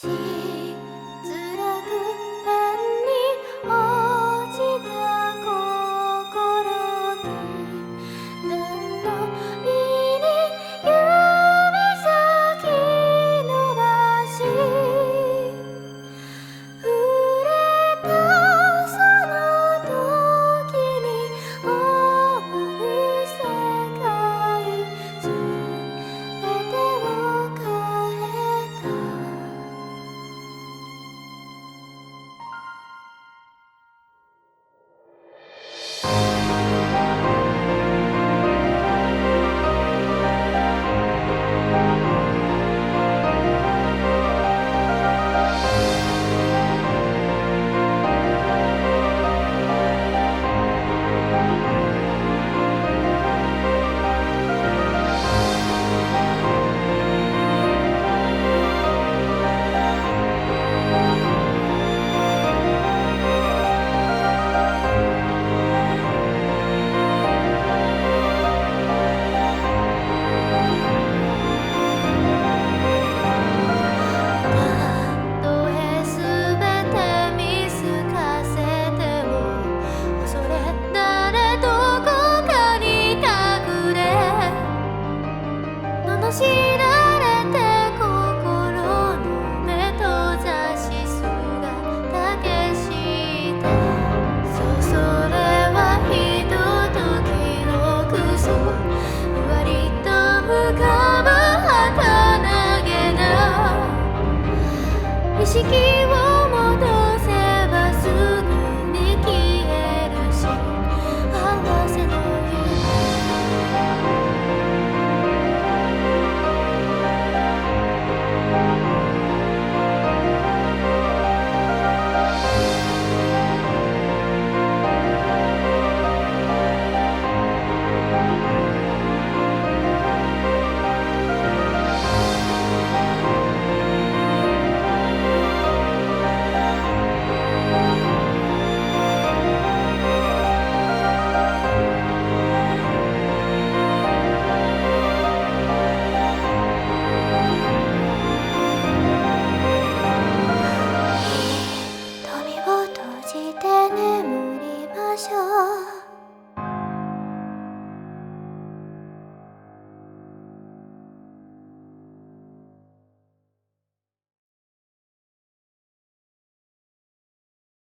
しづらく天に落ちた心に何の意に指先伸ばし触れたその時に終わる世界すべてを変えたたとえすべて見透かせても恐れ誰どこかに隠れ罵られて心の目閉ざし姿消してそうそれはひとときのクソふわりと浮かぶ儚げな意識を戻せばすぐに消えるし合わせの瞳を閉じて眠りましょう